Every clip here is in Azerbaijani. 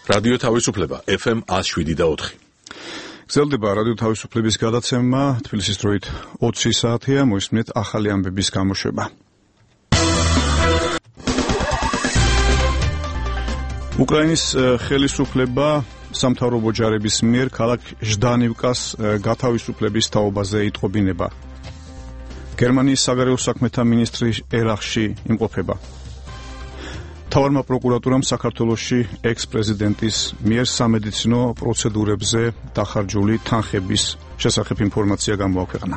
რადიო თავისუფლება FM 107.4. გრძელდება რადიო თავისუფლების გადაცემა, თბილისის დროით 20 საათია, მოისმინეთ ახალი ამბების გამოშვება. უკრაინის ხელისუფლება სამთავრობო ჯარების მიერ ქალაქ ჟდანივკას გათავისუფლების თაობაზე იტყობინება. გერმანიის საგარეო საქმეთა მინისტრი ერახში იმყოფება. თავარმა პროკურატურამ საქართველოში ექს-პრეზიდენტის მიერ სამედიცინო პროცედურებზე დახარჯული თანხების შესახებ ინფორმაცია გამოაქვეყნა.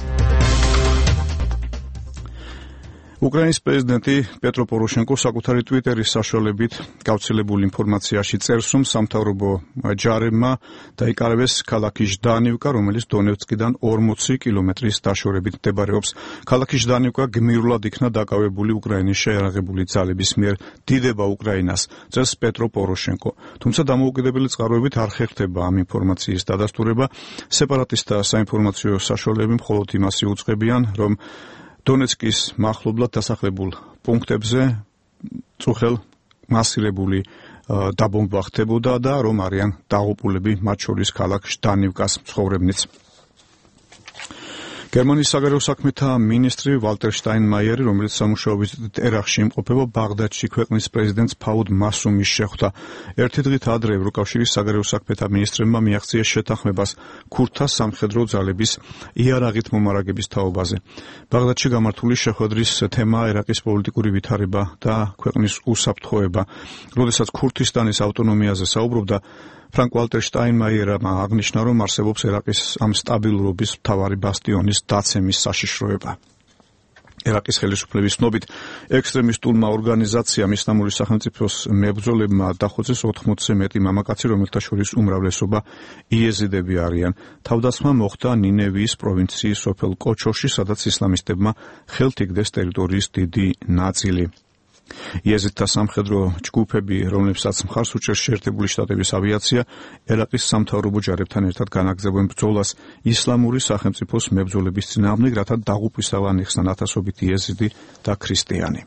უკრაინის პრეზიდენტი პეტრო პოროშენკო საკუთარი ტვიტერის საშუალებით გავრცელებულ ინფორმაციაში წერს, რომ სამთავრობო ჯარებმა დაიკარებეს ქალაქი ჟდანივკა, რომელიც დონეცკიდან 40 კილომეტრის დაშორებით მდებარეობს. ქალაქი ჟდანივკა გმირულად იქნა დაკავებული უკრაინის შეიარაღებული ძალების მიერ. დიდება უკრაინას, წერს პეტრო პოროშენკო. თუმცა დამოუკიდებელი წყაროებით არ ხერხდება ამ ინფორმაციის დადასტურება. სეპარატისტთა საინფორმაციო საშუალებები მხოლოდ იმას იუწყებიან, რომ დონეცკის მახლობლად დასახლებულ პუნქტებზე წუხელ მასირებული დაბომბვა ხდებოდა და რომ არიან დაღუპულები, მათ შორის ქალაქ ჟდანივკას მცხოვრებნიც. გერმანიის საგარეო საქმეთა მინისტრი ვალტერ შტაინმაიერი, რომელიც სამუშაო ვიზიტით ერახში იმყოფება, ბაღდადში ქვეყნის პრეზიდენტს ფაუდ მასუმის შეხვდა. ერთი დღით ადრე ევროკავშირის საგარეო საქმეთა მინისტრებმა მიაღწიეს შეთანხმებას ქურთთა სამხედრო ძალების იარაღით მომარაგების თაობაზე. ბაღდადში გამართული შეხვედრის თემაა ერაყის პოლიტიკური ვითარება და ქვეყნის უსაფრთხოება. როდესაც ქურთისტანის ავტონომიაზე საუბრობდა, ფრანკ ვალტერ შტაინმაიერმა აღნიშნა, რომ არსებობს ერაყის ამ სტაბილურობის მთავარი ბასტიონის დაცემის საშიშროება. ერაყის ხელისუფლების ცნობით, ექსტრემისტულმა ორგანიზაციამ ისლამური სახელმწიფოს მებრძოლებმა დახოცეს 80-ზე მეტი მამაკაცი, რომელთა შორის უმრავლესობა იეზიდები არიან. თავდასხმა მოხდა ნინევიის პროვინციის სოფელ კოჩოში, სადაც ისლამისტებმა ხელთ იგდეს ტერიტორიის დიდი ნაწილი. იეზიდთა სამხედრო ჯგუფები, რომლებსაც მხარს უჭერს შეერთებული შტატების ავიაცია, ერაყის სამთავრობო ჯარებთან ერთად განაგრძობენ ბრძოლას ისლამური სახელმწიფოს მებრძოლების წინააღმდეგ, რათა დაღუპვისავან იხსნან ათასობით იეზიდი და ქრისტიანი.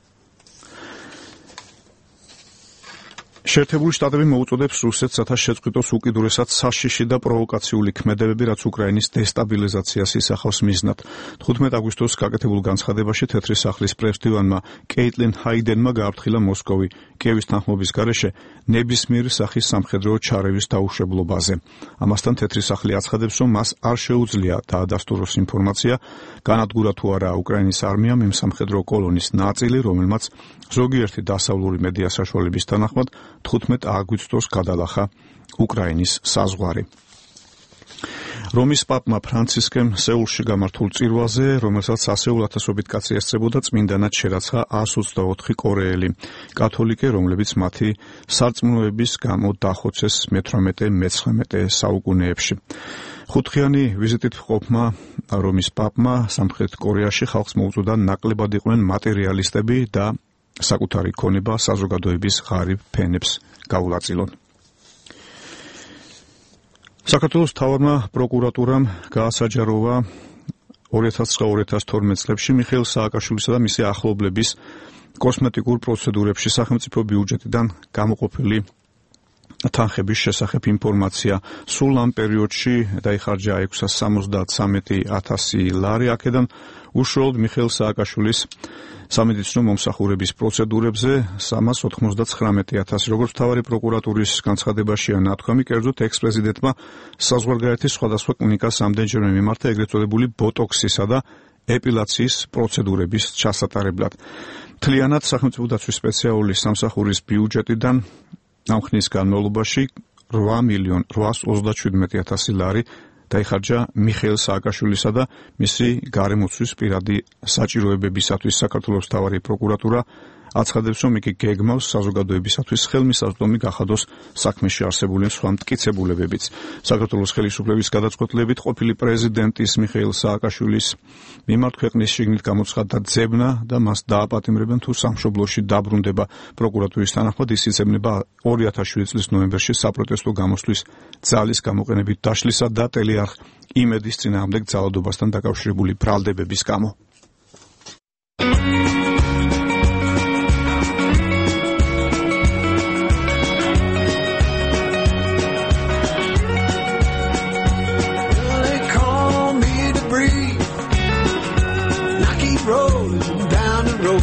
შეერთებული შტატები მოუწოდებს რუსეთს, რათა შეწყვიტოს უკიდურესად საშიში და პროვოკაციული ქმედებები, რაც უკრაინის დესტაბილიზაციას ისახავს მიზნად. 15 აგვისტოს გაკეთებულ განცხადებაში თეთრი სახლის პრესდივანმა კეიტლინ ჰაიდენმა გააფრთხილა მოსკოვი კიევის თანხმობის გარეშე ნებისმიერი სახის სამხედრო ჩარევის დაუშვებლობაზე. ამასთან თეთრი სახლი აცხადებს, რომ მას არ შეუძლია დაადასტუროს ინფორმაცია, განადგურა თუ არა უკრაინის არმიამ იმ სამხედრო კოლონის ნაწილი, რომელმაც ზოგიერთი დასავლური მედია საშუალების თანახმად 15 აგვისტოს გადალახა უკრაინის საზღვარი. რომის პაპმა ფრანცისკემ სეულში გამართულ წირვაზე, რომელსაც ასეულ ათასობით კაცი ესწრებოდა, წმინდანად შერაცხა 124 კორეელი კათოლიკე, რომლებიც მათი სარწმუნოების გამო დახოცეს მე-18 საუკუნეებში. ხუთხიანი ვიზიტით ყოფმა რომის პაპმა სამხრეთ კორეაში ხალხს მოუწოდა ნაკლებად იყვნენ მატერიალისტები და საკუთარი ქონება საზოგადოების ღარიბ ფენებს გაულაწილონ. საქართველოს თავარმა პროკურატურამ გაასაჯაროვა 2009-2012 წლებში მიხეილ სააკაშვილისა და მისი ახლობლების კოსმეტიკურ პროცედურებში სახელმწიფო ბიუჯეტიდან გამოყოფილი თანხების შესახებ ინფორმაცია. სულ ამ პერიოდში დაიხარჯა 673,000 ლარი. აქედან უშუალოდ მიხეილ სააკაშვილის სამედიცინო მომსახურების პროცედურებზე 399,000. როგორც მთავარი პროკურატურის განცხადებაშია ნათქვამი, კერძოდ ექს-პრეზიდენტმა საზღვარგარეთის სხვადასხვა კლინიკას ამდენჯერმე მიმართა ეგრეთ წოდებული ბოტოქსისა და ეპილაციის პროცედურების ჩასატარებლად. მთლიანად სახელმწიფო დაცვის სპეციალურის სამსახურის ბიუჯეტიდან ამ ხნის განმავლობაში 8,827,000 ლარი დაიხარჯა მიხეილ სააკაშვილისა და მისი გარემოცვის პირადი საჭიროებებისათვის. საქართველოს მთავარი პროკურატურა აცხადებს, რომ იგი გეგმავს საზოგადოებისათვის ხელმისაწვდომი გახადოს საქმეში არსებული სხვა მტკიცებულებებიც. საქართველოს ხელისუფლების გადაწყვეტილებით ყოფილი პრეზიდენტის მიხეილ სააკაშვილის მიმართ ქვეყნის შიგნით გამოცხადდა ძებნა და მას დააპატიმრებენ, თუ სამშობლოში დაბრუნდება. პროკურატურის თანახმად ის იცემნება 2007 წლის ნოემბერში საპროტესტო გამოსვლის ძალის გამოყენებით დაშლისა და ტელეარხ იმედის წინააღმდეგ ძალადობასთან დაკავშირებული ბრალდებების გამო. rolling down the road.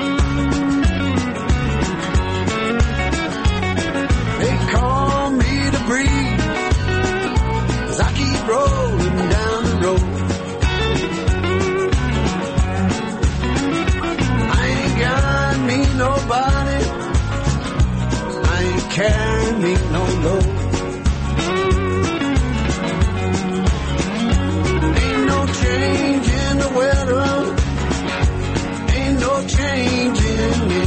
They call me the breeze, 'cause I keep rolling down the road. I ain't got me nobody, I ain't carrying me no load. Ain't no change in the weather, ain't no change in me.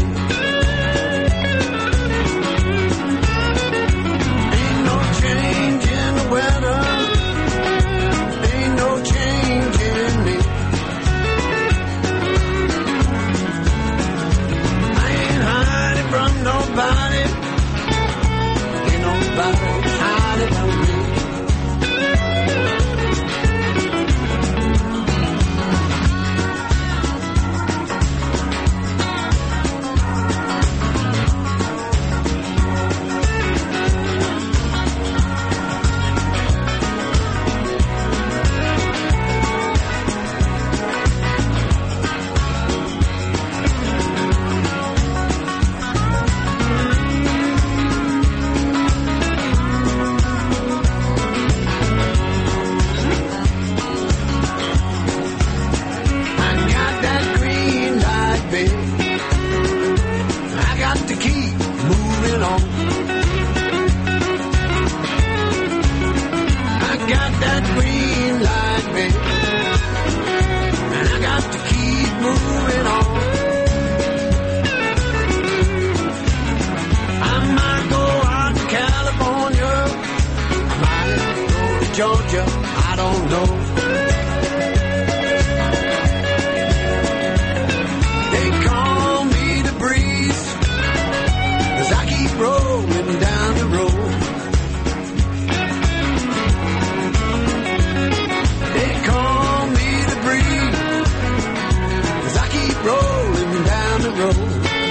Ain't no change in the weather, ain't no change in me. I ain't hiding from nobody, ain't nobody hiding from me. Georgia, I don't know. They call me the breeze, 'cause I keep rolling down the road. They call me the breeze, 'cause I keep rolling down the road.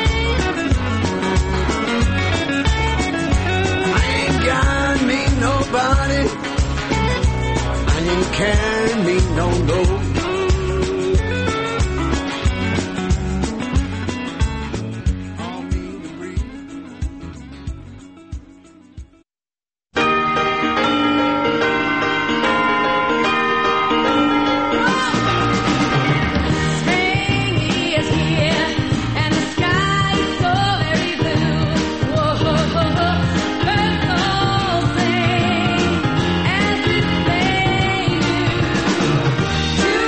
I ain't got me nobody, ain't carrying me no load. To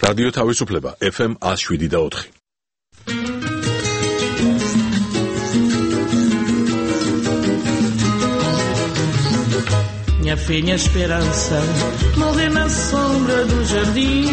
რადიო თავისუფლება FM 107.4. Minha fé, minha esperança, morrer na sombra do jardim.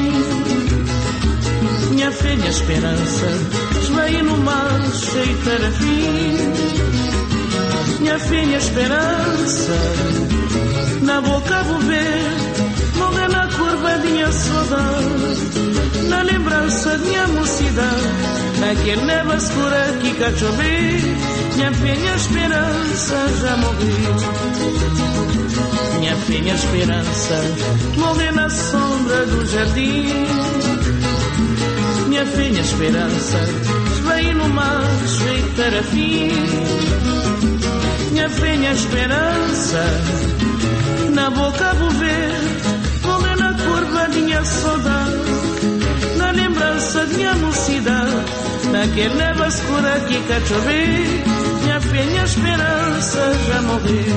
Minha fé, minha esperança, esvaí no mar cheio de parafim. Minha fé, minha esperança, na boca vou ver, morrer na curva de minha saudade, na lembrança de minha mocidade, naquele neva escura que cá chover. Minha fé, minha esperança, já morreu. Minha fé, minha esperança, morrer na sombra do jardim. Minha fé, minha esperança, esvaí no mar cheio de parafim. Minha fé, minha esperança, na boca vou ver, morrer na curva de minha saudade, na lembrança de minha mocidade, naquele neva escura que cá chover. Minha fé, minha esperança, já morreu.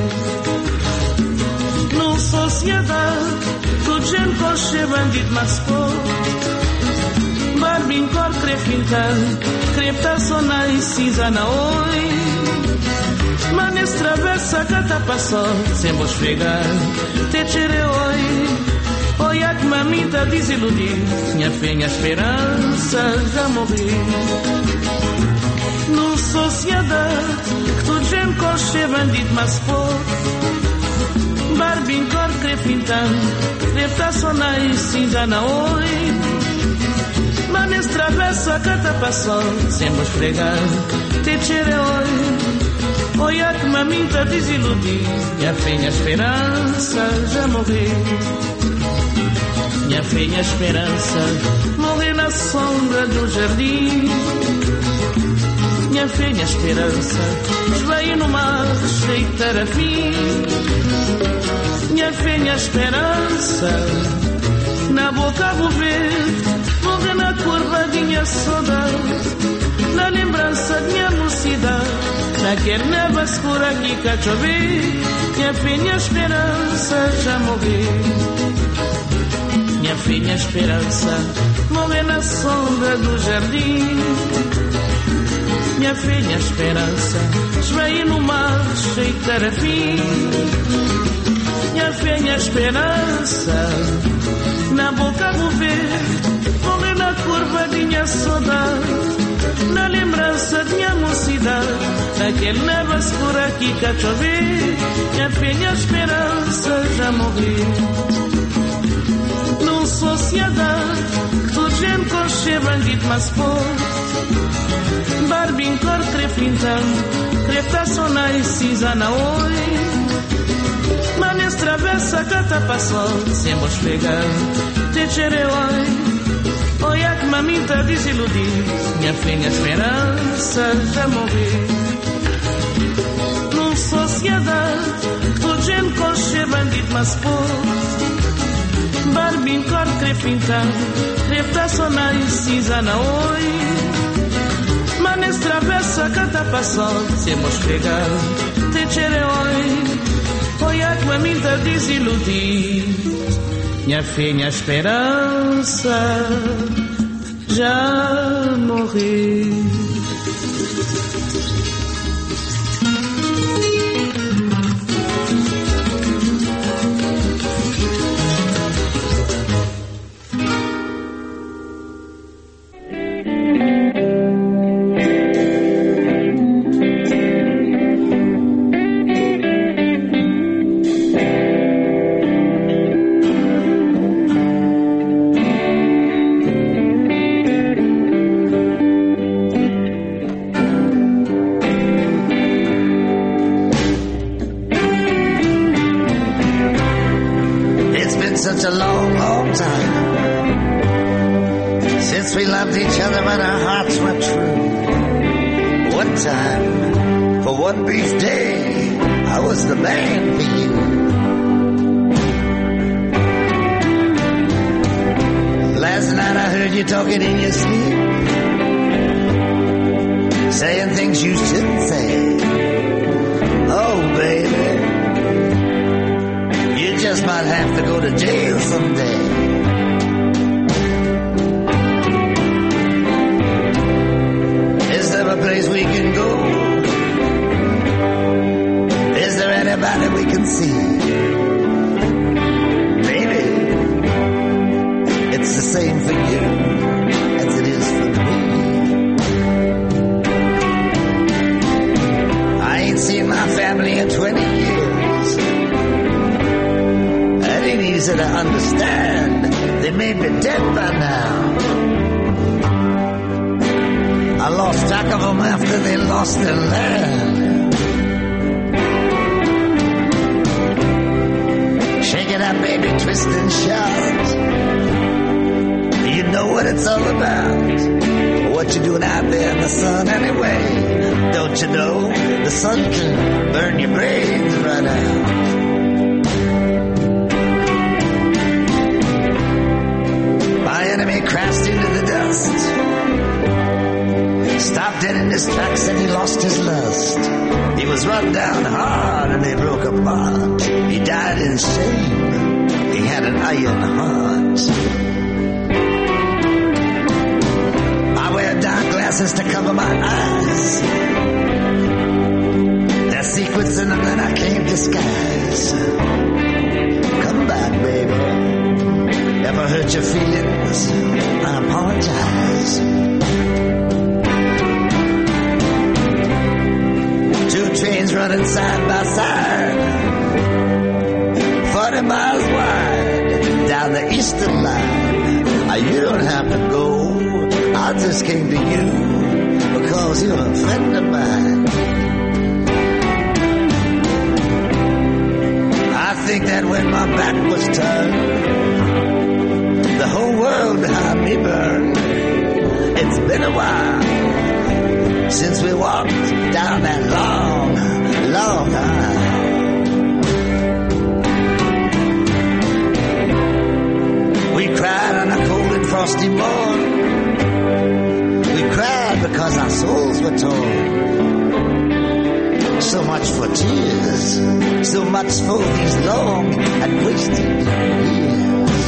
Numa sociedade, tudo gente coche bandido, mas pô, barbin cor crepintan, crepta sona e cinza na oi. Manes travessa cata passou, sem vos pegar, te tirei oi. Oi, a que mamita desiludir, minha fé, minha esperança, já morri. Numa sociedade, tudo gente coche bandido, mas pô, barbin cor crepintan, crepta sona e cinza na oi. Manes travessa cata passou, sem vos pregar, te tirei oi. Oi, a que mamita desiludir, minha fé, minha esperança, já morri. Minha fé, minha esperança, morrer na sombra do jardim. Minha fé, minha esperança, esvaí no mar cheio de tarafim. Minha fé, minha esperança, na boca vou ver, morrer na curva de minha saudade, na lembrança de minha mocidade, naquele neva escura que cá chover. Minha fé, minha esperança, já morreu. Minha fé, minha esperança, morrer na sombra do jardim. Minha fé, minha esperança, esvaí no mar cheio de tarafim. Minha fé, minha esperança, na boca vou ver, morrer na curva de minha saudade, na lembrança de minha mocidade, naquele neva escura que cá chover. Minha fé, minha esperança, já morreu. Numa sociedade, tudo gente coche bandido, mas pô, barbin cor crepintan, crepta sona e cinza na oi. Manes travessa cata passou, sem vos pegar, te tirei oi. Oi, a que mamita desiludir, minha fé, minha esperança, já morri. Numa sociedade, tudo gente coche bandido, mas pô, barbin cor crepintan, crepta sona e cinza na oi. Manes travessa cata passou, sem vos pegar, te tirei oi. Oi, a que mamita desiludir, minha fé, minha esperança, já morri. Such a long, long time since we loved each other, but our hearts were true. One time, for one brief day, I was the man for you. Last night I heard you talking in your sleep, saying things you shouldn't say. Oh, baby, you just might have to go to jail someday. place we can go? Is there anybody we can see? Maybe it's the same for you as it is for me. I ain't seen my family in 20 years. That ain't easy to understand. They may be dead by now. I lost track of them after they lost their land. Shake it up, baby, twist and shout. You know what it's all about. What you doing out there in the sun anyway? Don't you know the sun can burn your brains right out? My enemy crashed into the dust, stopped dead in his tracks and he lost his lust. He was run down hard and they broke apart. He died in shame. He had an iron heart. I wear dark glasses to cover my eyes. There's secrets in them that I can't disguise. Come back, baby. Ever hurt your feelings? I apologize. Two trains running side by side, 40 miles wide, down the eastern line. You don't have to go. I just came to you because you're a friend of mine. I think that when my back was turned, the whole world behind me burned. It's been a while since we walked down that long, long aisle. We cried on a cold and frosty morn. We cried because our souls were torn. So much for tears, so much for these long and wasted years.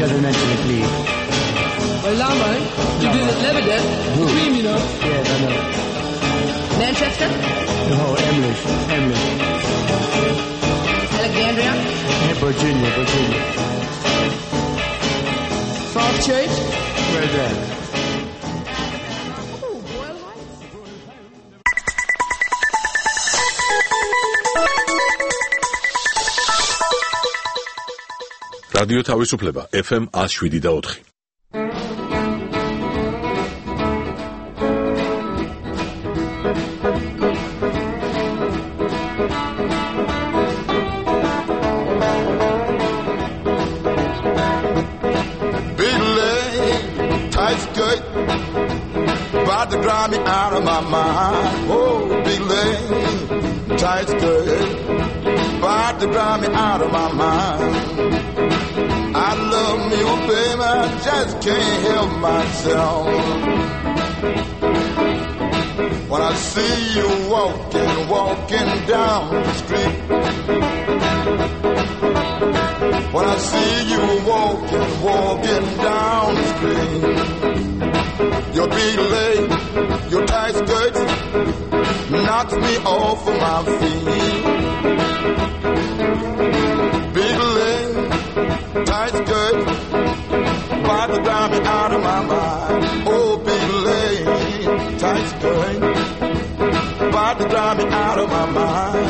doesn't mention it, please. Well, Lama, you visit Lebanon, Queen, you know. Yes, I know. Manchester, No, Emlich. Alexandria, Virginia. Falls Church. Where's that? Oh, Boyle Heights. რადიო თავისუფლება FM 107.4. Big leg, tight skirt, about to drive me out of my mind. Oh, big leg, tight skirt, about to drive me out of my mind. I love me, oh baby, I just can't help myself. When I see you walking down the street. When I see you walking down the street. Your big leg, your tight skirts knocks me off of my feet. Big leg, tight skirt, about to drive me out of my mind. Oh, big leg, tight skirt, about to drive me out of my mind.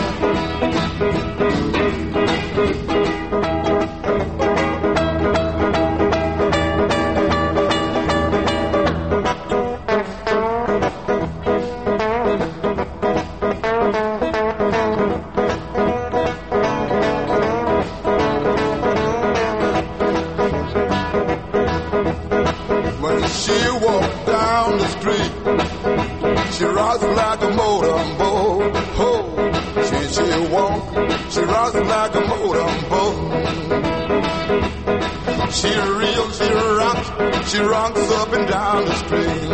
She rocks like a motorboat. Oh, she walk. She rocks like a motorboat. She reels, she rocks up and down the street.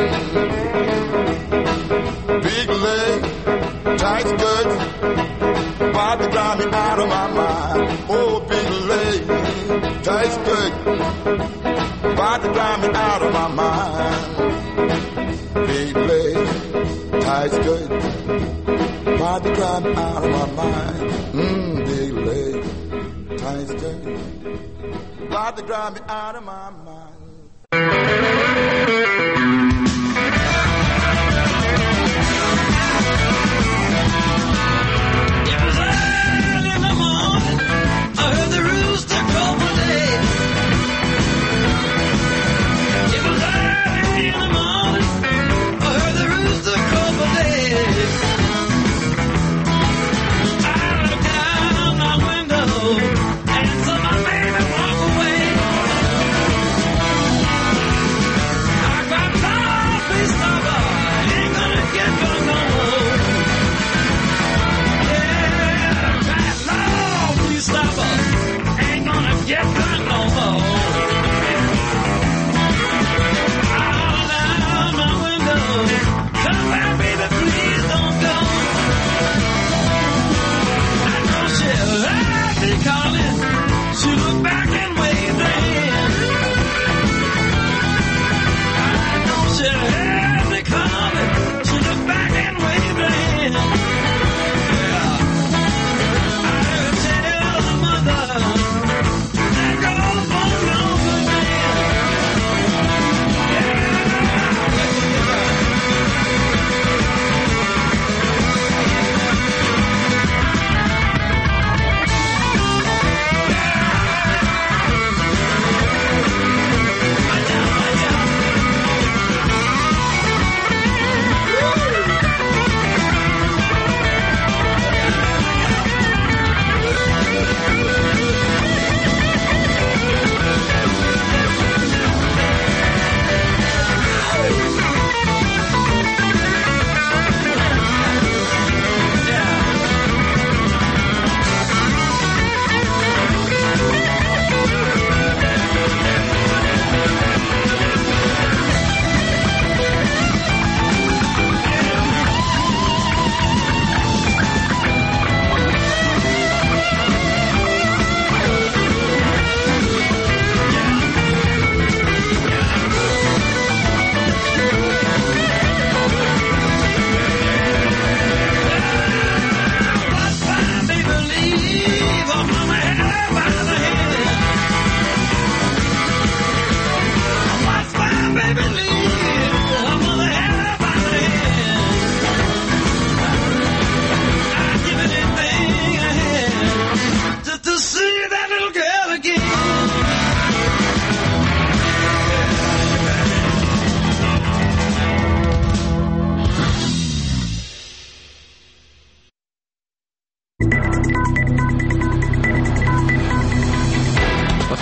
Big leg, tight skirts, about to drive me out of my mind. Oh, big leg, tight skirt, about to drive me out of my mind. Big leg, tight skirt, about to drive me out of my mind. Big leg, tight skirt, about to drive me out of my mind. It was early in the morning. I heard the rooster crow one day. It was early in the morning. I heard the rooster crow one day. I looked out my window and saw my baby walk away. I cried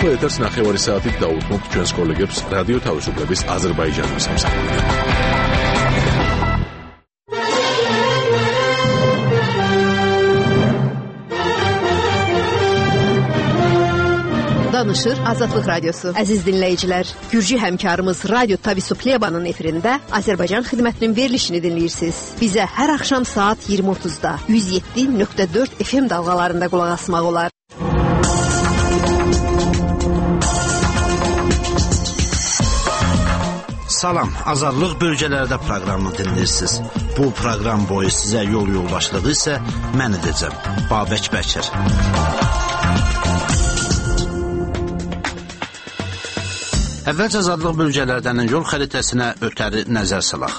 ახლა ეთერს 9 საათით დაუთმობთ ჩვენს კოლეგებს რადიო თავისუფლების აზერბაიჯანის სამსახურიდან. Danışır Azadlıq Radyosu. Əziz dinləyicilər, Gürcü həmkarımız Radyo Tavisuplyebanın efirində Azərbaycan xidmətinin verilişini dinləyirsiniz. Bizə hər axşam saat 20:30-da 107.4 FM dalğalarında qulaq asmaq olar. Salam, Azadlıq bölgələrdə proqramını dinləyirsiniz. Bu proqram boyu sizə yoldaşlığı isə mən edəcəm, Babək Bəkir. Əvvəlcə Azadlıq bölgələrdən yol xəritəsinə ötəri nəzər salaq.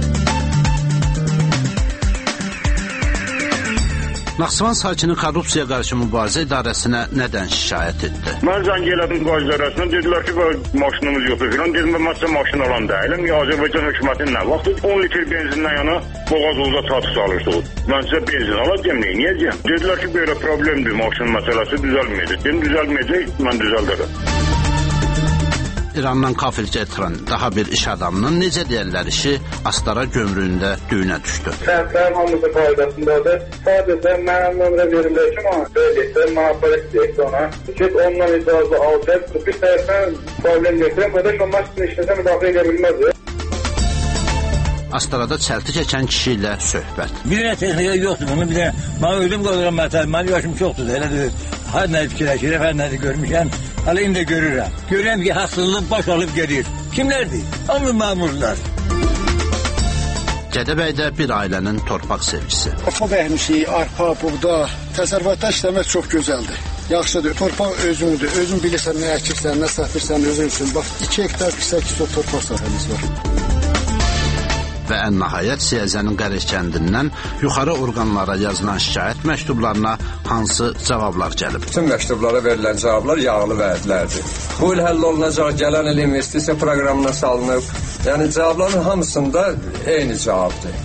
Naxçıvan sakini korrupsiyaya qarşı mübarizə idarəsinə nədən şikayət etdi? Mən zəng elədim qazi idarəsinə, dedilər ki, maşınımız yoxdur filan. Dedim, mən sizə maşın alan deyiləm. Azərbaycan hökumətinin nə vaxtı 10 litr benzindən yana Boğazolda çatış alırdıq. Mən sizə benzin alacağım, neyəcəyəm? Dedilər ki, belə problemdir, maşın məsələsi düzəlməyəcək. Dedim, düzəlməyəcək, mən düzəldərəm. İrandan kafil gətirən daha bir iş adamının necə deyərlər işi Astara gömrüyündə düyünə düşdü. Səhvlərin hamısı qaydasındadır. Sadəcə mənim nömrə verirlər ki, böyləkdə mühafirət deyək ona. Ki, ondan icazı alacaq. Bir tərəfdən problem götürəm, qardaş, o maşın işləsə müdafiə edə bilməzdir. Astarada çəlti çəkən kişi ilə söhbət. Bir dənə texnika yoxdur bunu, bir dənə. Mən özüm qalıram məsələn, mənim yaşım çoxdur, elədir. Hər nəyi fikirləşirəm, hər nəyi görmüşəm. Hələ indi də görürəm. Görürəm ki, haksızlıq baş alıb gedir. Kimlərdir? Hamı məmurlar. Gədəbəydə bir ailənin torpaq sevgisi. Torpaq əkmişik, arpa, buğda. Təsərrüfatda işləmək çox gözəldir. Yaxşıdır. Torpaq özünüdür. Özün bilirsən, nə əkirsən, nə satırsan özün üçün. Bax, 2 hektar 800 torpaq sahəmiz var. Və ən nəhayət Siyəzənin Qərəz kəndindən yuxarı orqanlara yazılan şikayət məktublarına hansı cavablar gəlib? Bütün məktublara verilən cavablar yağlı vədlərdir. Bu il həll olunacaq, gələn il investisiya proqramına salınıb. Yəni cavabların hamısında eyni cavabdır.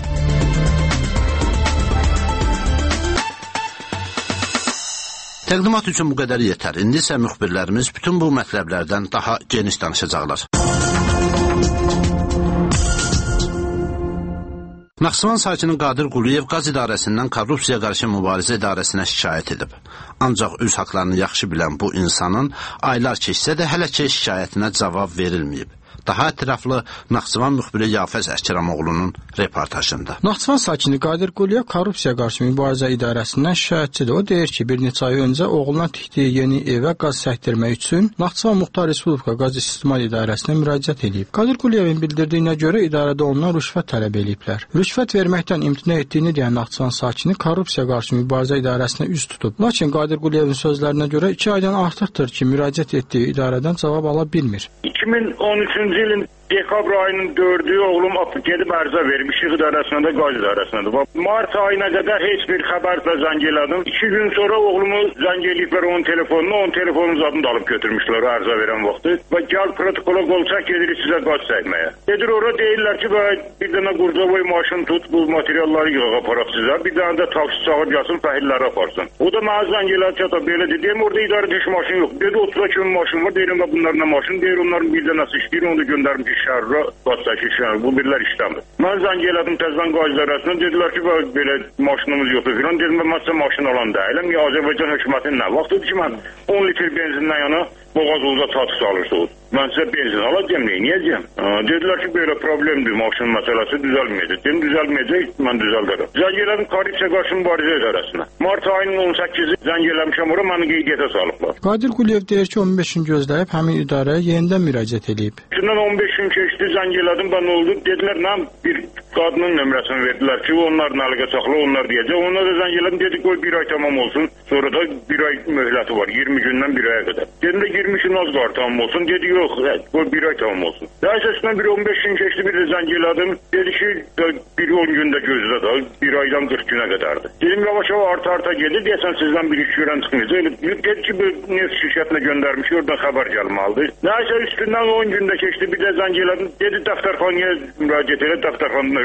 Təqdimat üçün bu qədər yetər. İndi isə müxbirlərimiz bütün bu mətləblərdən daha geniş danışacaqlar. Naxçıvan sakini Qadir Quliyev qaz idarəsindən korrupsiyaya qarşı mübarizə idarəsinə şikayət edib. Ancaq öz haqlarını yaxşı bilən bu insanın aylar keçsə də hələ ki şikayətinə cavab verilməyib. Daha ətraflı Naxçıvan müxbiri Yafəz Əkramoğlu'nun reportajında. Naxçıvan sakini Qadir Quliyev korrupsiya qarşı mübarizə idarəsindən şikayətçidir. O deyir ki, bir neçə ay öncə oğluna tikdiyi yeni evə qaz səkdirmək üçün Naxçıvan Muxtar Respublika Qaz İstismar İdarəsinə müraciət edib. Qadir Quliyevin bildirdiyinə görə idarədə ondan rüşvət tələb ediblər. Rüşvət verməkdən imtina etdiyini deyən Naxçıvan sakini korrupsiya qarşı mübarizə idarəsinə üz tutub. Lakin Qadir Quliyevin sözlərinə görə 2 aydan artıqdır ki, müraciət etdiyi idarədən cavab ala bilmir. 2013-cü ilin dekabr ayının 4-ü oğlum gedib ərzə verib, İşıq İdarəsinə də, Qaz İdarəsinə də. Mart ayına qədər heç bir xəbərlə zəng elədim. 2 gün sonra oğlumu zəng eləyiblər onun telefonun zadını da alıb götürmüşlər ərzə verən vaxtı. Və gəl protokola qol çək, gedirik sizə qaz çəkməyə. Gedir orada deyirlər ki, bir dənə qurcavoy maşın tut, bu materialları yığaq aparaq sizə. Bir dənə də taksi çağır gəlsin, fəhilləri aparsın. O da mənə zəng elədi ki, belə deyim, orada idarə düş maşın yox. Dedi, 30 kimi maşın var, deyirəm və bunlar nə maşın, deyir, onların bir dənəsi işləyir, onu da göndərmiş şəhərə, qaz çəkir şəhərə, bu birlər işləmir. Mən zəng elədim təzdən qaz idarəsinə, dedilər ki, belə maşınımız yoxdur filan, dedim, mən sizə maşın alan deyiləm, Azərbaycan hökumətinin nə vaxtıdır ki, mən 10 litr benzindən yana Boğazolda çatış alırdıq. Mən sizə benzin alacağım, neyəcəyəm? Dedilər ki, belə problemdir, maşın məsələsi düzəlməyəcək. Dedim, düzəlməyəcək, mən düzəldərəm. Zəng elədim korrupsiya qarşı mübarizə idarəsinə. Mart ayının 18-i zəng eləmişəm ora, məni qeydiyyətə salıblar. Qadir Quliyev deyir ki, 15 gün gözləyib həmin idarəyə yenidən müraciət edib. Üstündən 15 gün keçdi, zəng elədim, nə oldu? Dedilər, nə bir qadının nömrəsini verdilər ki, onların əlqə saxla, onlar deyəcək. Ona da zəng elədim, dedi, qoy bir ay tamam olsun. Sonra da bir ay möhləti var, 20 gündən bir aya qədər. Dedim də 20 gün az var tamam olsun. Dedi, yox, qoy bir ay tamam olsun. Daha üstündən bir 15 gün keçdi, bir də zəng elədim. Dedi ki, bir 10 gündə gözlə da, bir aydan 40 günə qədərdir. Dedim, yavaş-yavaş arta gedir, deyəsən sizdən bir iş görən çıxmayacaq. Dedi ki, bir neft şirkətinə göndərmiş, oradan xəbər gəlməlidir. Nəysə üstündən 10 gündə keçdi, bir də zəng elədim. Dedi, dəftərxanaya müraciət elə, dəftərxanada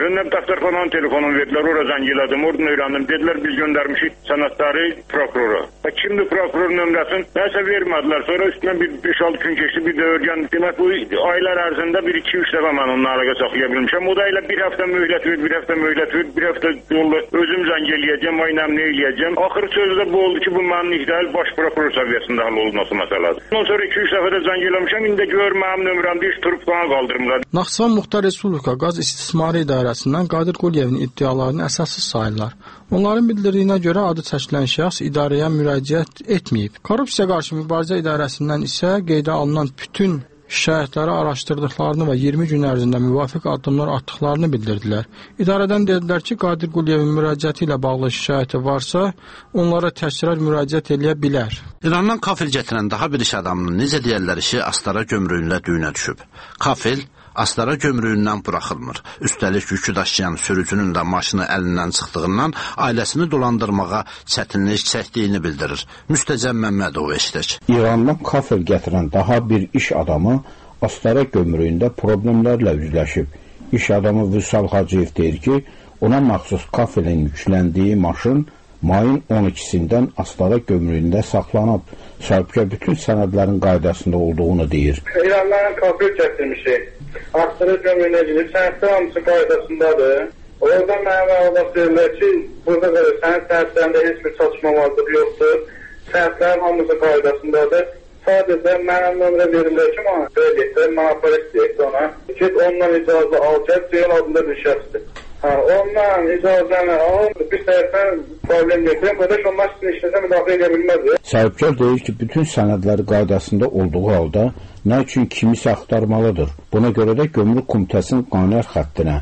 Ne Dasturxananın telefonunu verdiler, oraya zəng elədim, oradan öyrəndim. Dediler biz göndermişik sanatları prokurora. Kimdi prokurorun nömrəsini? Nəsə vermədilər. Sonra üstündən bir 5-6 gün keçdi, bir də öyrən. Demək bu aylar ərzində 1-2-3 dəfə mən onunla əlaqə saxlaya bilmişəm. O da elə bir həftə möhlət ver, bir həftə möhlət ver, bir həftə yolu özüm zəng eləyəcəm, aynəm nə eləyəcəm. Axır sözdə bu oldu ki, bu mənim ihdal baş prokuror səviyyəsində həll olunması məsələdir. Ondan sonra 2-3 dəfə də zəng eləmişəm. İndi gör mənim nömrəmdə iş turub bana qaldırmırlar. Naxçıvan Muxtar Respublika Qaz İstismarı İdarəsindən Qadir Quliyevin iddialarını əsassız sayırlar. Onların bildirdiyinə görə adı çəkilən şəxs idarəyə müraciət etməyib. Korrupsiya qarşı mübarizə idarəsindən isə qeydə alınan bütün şikayətləri araşdırdıqlarını və 20 gün ərzində müvafiq addımlar atdıqlarını bildirdilər. İdarədən dedilər ki, Qadir Quliyevin müraciəti ilə bağlı şikayəti varsa, onlara təkrar müraciət eləyə bilər. İrandan kafil gətirən daha bir iş adamının necə deyərlər işi Astara gömrüyünlə düyünə düşüb. Kafil Astara gömrüyündən buraxılmır. Üstəlik yükü daşıyan sürücünün də maşını əlindən çıxdığından ailəsini dolandırmağa çətinlik çəkdiyini bildirir. Müstəcəm Məmmədov eşidək. İrandan kafil gətirən daha bir iş adamı Astara gömrüyündə problemlərlə üzləşib. İş adamı Vüsal Hacıyev deyir ki, ona məxsus kafilin yükləndiyi maşın mayın 12-sindən Astara gömrüyündə saxlanıb. Sahibkar bütün sənədlərin qaydasında olduğunu deyir. İrandan kafil gətirmişik. Astara gömrüyünə gidib, sənədlər hamısı qaydasındadır. Orada mənə məlumat verirlər ki, burada sənədlərində heç bir çatışmamazlıq yoxdur. Sənədlərin hamısı qaydasındadır. Sadəcə mənə nömrə verirlər ki, mənə polis deyək ona. Git ondan icazə al, deyil adında bir şəxsdir. Ondan icazəni al, bir tərəfdən problem getirəm, qardaş onlar sizin işinizə müdafiə edə bilməzdir. Sahibkar deyir ki, bütün sənədləri qaydasında olduğu halda nə üçün kimisə axtarmalıdır. Buna görə də Gömrük Komitəsinin qanun xəttinə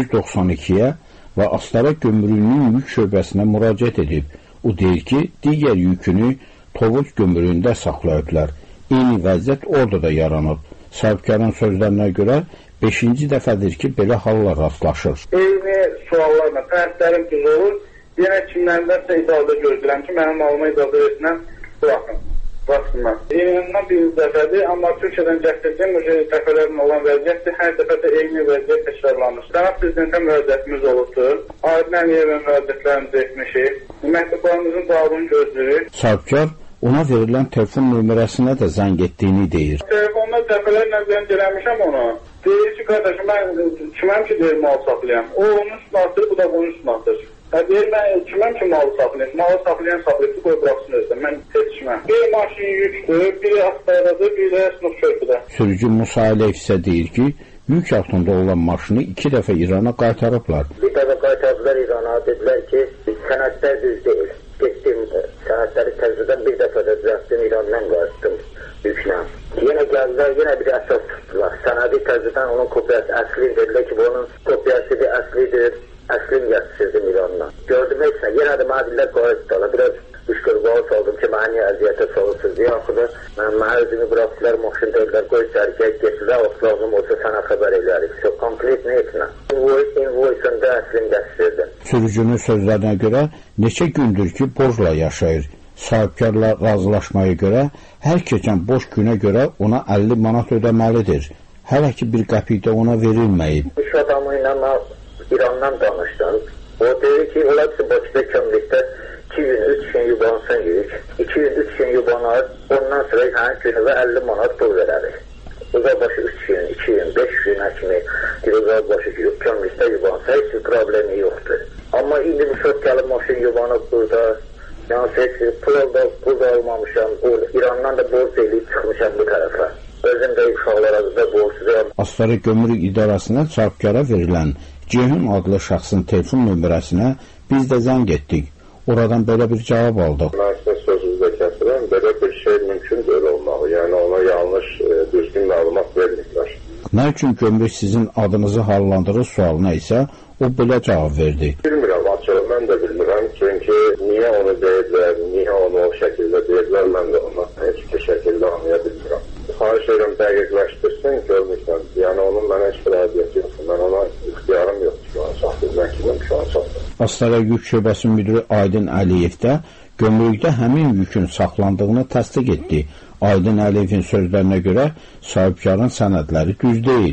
192-yə və Astara gömrüyünün yük şöbəsinə müraciət edib. O deyir ki, digər yükünü Tovuz gömrüyündə saxlayıblar. Eyni vəziyyət orada da yaranıb. Sahibkarın sözlərinə görə 5-ci dəfədir ki, belə hallar rastlaşır. Eyni suallarla sənədlərim düz olur. Yenə kimlərindənsə icazə gözləyirəm ki, mənim alıma icazə versinəm, baxsınlar. İrandan bir dəfədir, amma Türkiyədən gətirəcəm dəfələrin olan vəziyyətdir. Hər dəfə də eyni vəziyyət təkrarlanır. Cənab Prezidentə müraciətimiz olubdur. Adil Əliyevə müraciətlərimizi etmişik. Məktublarımızın cavabını gözləyirik. Sahibkar ona verilən telefon nömrəsinə də zəng etdiyini deyir. Telefonda dəfələrlə zəng eləmişəm ona. Deyir ki, qardaşım, mən kiməm ki, deyir, mal saxlayam. O onun üstünə atır, bu da bunun üstünə atır. Deyir, mən kiməm ki, malı saxlayam. Malı saxlayan saxlayıb, qoy bıraxsın özdən, mən seçməm. Bir maşın yüktür, biri Astaradır, biri də sınıf körpüdə. Sürücü Musa Əliyev isə deyir ki, yük altında olan maşını 2 dəfə İrana qaytarıblar. Bir dəfə qaytardılar İrana, dedilər ki, sənədlər düz deyil. Getdim, sənədləri təzədən bir dəfə də düzəltdim, İrandan qayıtdım yüklə. Yenə gəldilər, yenə bir əsas tutdular. Sənədi təzədən onun kopyası əslin dedilər ki, bunun kopyasıdır, əslidir, əslin gətirsizdim İrandan. Gördüm heç nə, yenə də mənə qayıtdılar. Biraz qışqırbağı saldım ki, mənə niyə əziyyətə salırsınız deyə. Axıda mənə özümü bıraxdılar, maşın dedilər, qoy sərkək getirlər, oxlağım olsa sənə xəbər eləyərik. So, konkret nə etmə? Invoice-ında əslin gətirsizdim. Sürücünün sözlərinə görə neçə gündür ki, borcla yaşayır. Sahibkarla razılaşmaya görə hər keçən boş günə görə ona 50 manat ödəməlidir. Hələ ki bir qəpik də ona verilməyib. İş adamı ilə İrandan danışdım. O deyir ki, ola ki, Bakıda kömrükdə 2 gün, 3 gün yubansın yük. 2 gün, 3 gün yubanar, ondan sonra hər günü və 50 manat pul verərik. Uzaqbaşı 3 gün, 2 gün, 5 günə kimi uzaqbaşı kömrükdə yubansa heç bir problemi yoxdur. Amma indi bu çox gəlib maşın yubanıb burada. Yəni pul da almamışam, İrandan da borc eləyib çıxmışam bu tərəfə. Özüm də uşaqlar adında borçluyam. Astara Gömrük İdarəsindən sahibkara verilən Ceyhun adlı şəxsin telefon nömrəsinə biz də zəng etdik. Oradan belə bir cavab aldıq. Mən sizin sözünüzdə kəsirəm, belə bir şey mümkün deyil olmalı. Yəni ona yanlış, düzgün məlumat vermirlər. Nə üçün Gömrük sizin adınızı hallandırır sualına isə o belə cavab verdi. Bilmirəm, açığı mən də bilmirəm. Çünki niyə onu deyirlər, niyə onu o şəkildə deyirlər, mən də ona heç bir şəkildə anlaya bilmirəm. Xahiş edirəm, dəqiqləşdirsin, görmüşsən. Yəni onun mənə heç bir əziyyəti yoxdur. Mən ona ixtiyarım yoxdur şu an saxlayıb, mən kiməm şu an saxlayıb. Astara Yük Şöbəsinin müdiri Aydın Əliyev də gömrükdə həmin yükün saxlandığını təsdiq etdi. Aydın Əliyevin sözlərinə görə sahibkarın sənədləri düz deyil.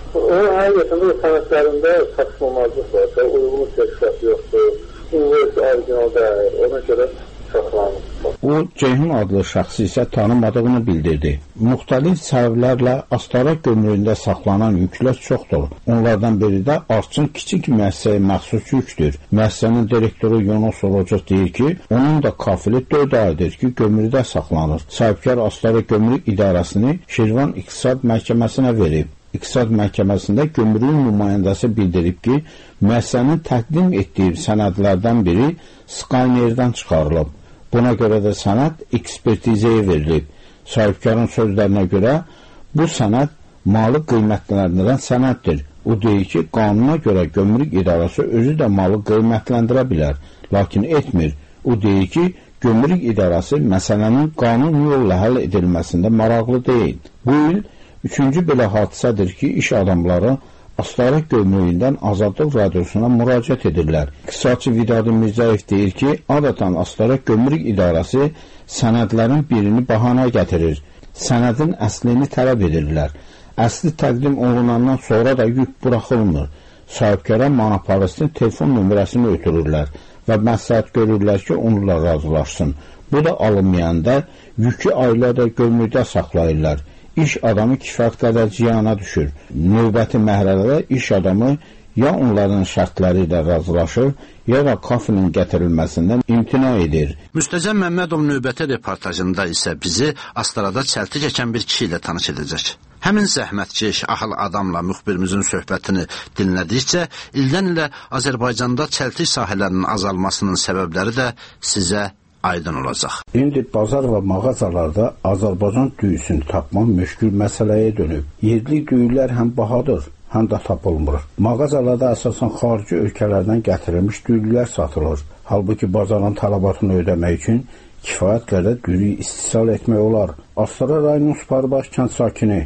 O həqiqətən bu sənədlərində saxlanmazlıq var, uyğun sertifikat yoxdur, universitet orijinal deyil, ona görə saxlanılır. O, Ceyhun adlı şəxsi isə tanımadığını bildirdi. Müxtəlif səbəblərlə Astara gömrüyündə saxlanan yüklər çoxdur. Onlardan biri də Arçın kiçik müəssisəyə məxsus yükdür. Müəssisənin direktoru Yonos Olacaq deyir ki, onun da kafili 4 aydır ki, gömrüdə saxlanır. Sahibkar Astara Gömrük İdarəsini Şirvan İqtisad Məhkəməsinə verib. İqtisad Məhkəməsində gömrüyün nümayəndəsi bildirib ki, müəssisənin təqdim etdiyi sənədlərdən biri Skaynerdən çıxarılıb. Buna görə də sənəd ekspertizəyə verilib. Sahibkarın sözlərinə görə bu sənəd malı qiymətləndirən sənəddir. O deyir ki, qanuna görə gömrük idarəsi özü də malı qiymətləndirə bilər, lakin etmir. O deyir ki, gömrük idarəsi məsələnin qanun yolla həll edilməsində maraqlı deyil. Bu il 3-cü belə hadisədir ki, iş adamları Astara gömrüyündən Azadlıq Radiosuna müraciət edirlər. İqtisadçı Vidadi Mirzəyev deyir ki, adətən Astara Gömrük İdarəsi sənədlərin birini bəhanə gətirir. Sənədin əslini tələb edirlər. Əsli təqdim olunandan sonra da yük buraxılmır. Sahibkara monopolistin telefon nömrəsini ötürürlər və məsləhət görürlər ki, onunla razılaşsın. Bu da alınmayanda yükü aylarda gömrükdə saxlayırlar. İş adamı kifayət qədər ziyana düşür. Növbəti mərhələdə iş adamı ya onların şərtləri ilə razılaşır, ya da kafinin gətirilməsindən imtina edir. Müstəzəm Məmmədov növbəti reportajında isə bizi Astarada çəlti çəkən bir kişi ilə tanış edəcək. Həmin zəhmətkeş, ahıl adamla müxbirimizin söhbətini dinlədikcə, ildən ilə Azərbaycanda çəltik sahələrinin azalmasının səbəbləri də sizə aydın olacaq. İndi bazar və mağazalarda Azərbaycan düyüsünü tapmaq müşkül məsələyə dönüb. Yerli düyülər həm bahadır, həm də tapılmır. Mağazalarda əsasən xarici ölkələrdən gətirilmiş düyülər satılır. Halbuki bazarın tələbatını ödəmək üçün kifayət qədər düyü istisal etmək olar. Astara rayonun Suparbaş kənd sakini